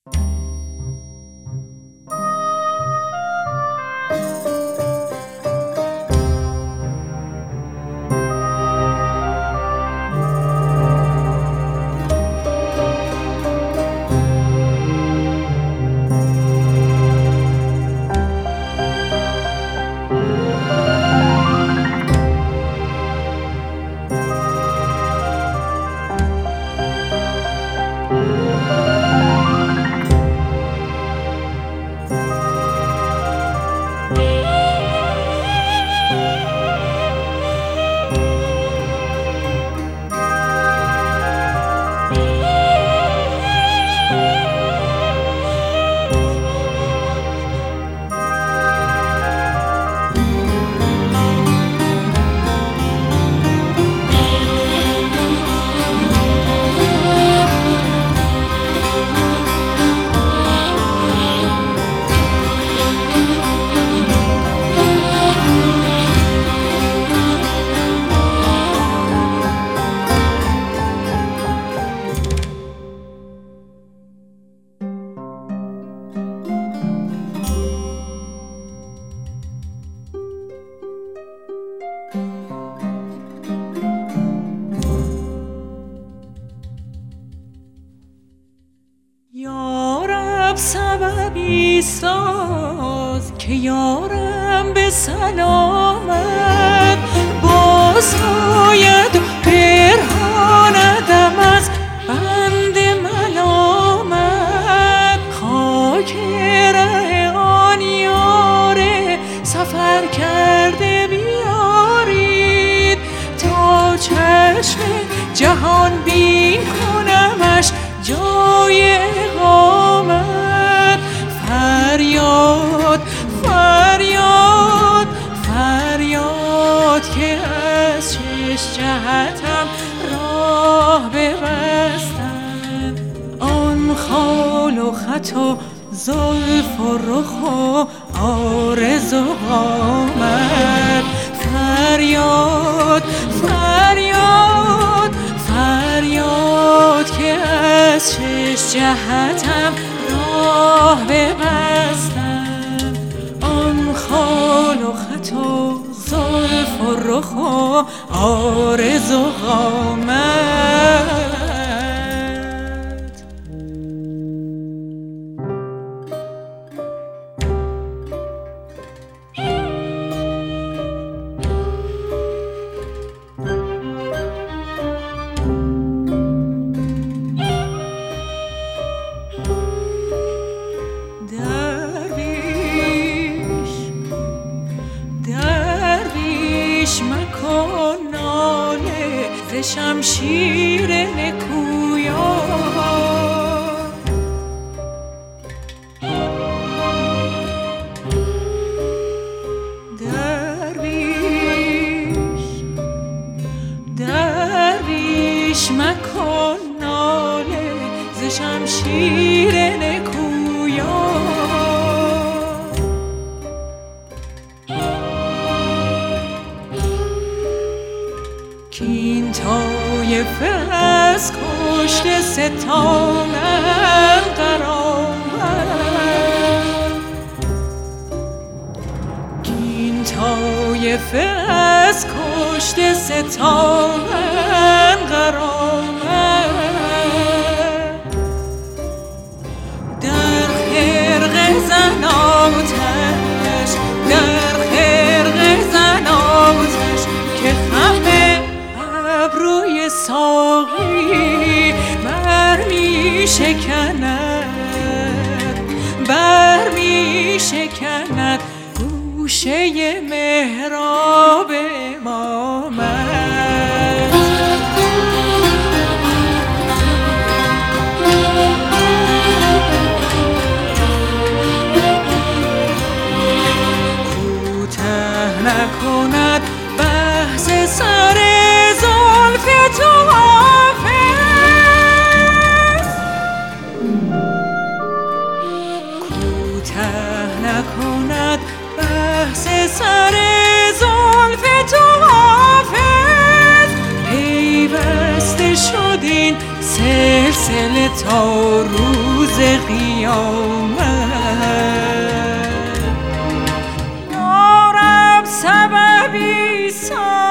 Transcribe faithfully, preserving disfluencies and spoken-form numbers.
سببی ساز که یارم به سلامت بازآید و برهاندم از بند ملامت. خاک ره آن یار سفر کرده بیارید تا چشم جهان بین کنمش جای اقامت. فریاد فریاد فریاد که از شش جهتم راه ببستند آن خال و خط و زلف و رخ و عارض و قامت. فریاد فریاد فریاد که از شش جهتم راه ببستند آن خال و خط و زلف و رخ و عارض و قامت. مکن ناله ز شمشیر نکویان درویش درویش مکن ناله ز شمشیر نکویان. کین طایفه از کشته ستانم در آمد کین طایفه از کشته ستانم در آمد. در خرق زن آتش در خرق زن آتش که خمه روی ساقی بر می شکند بر می شکند گوشه محراب امامت. کوته نکند بحث سر زلف تو حافظ کوته نکند بحث سر زلف تو حافظ. تا روز قیامت. یا رب سببی ساز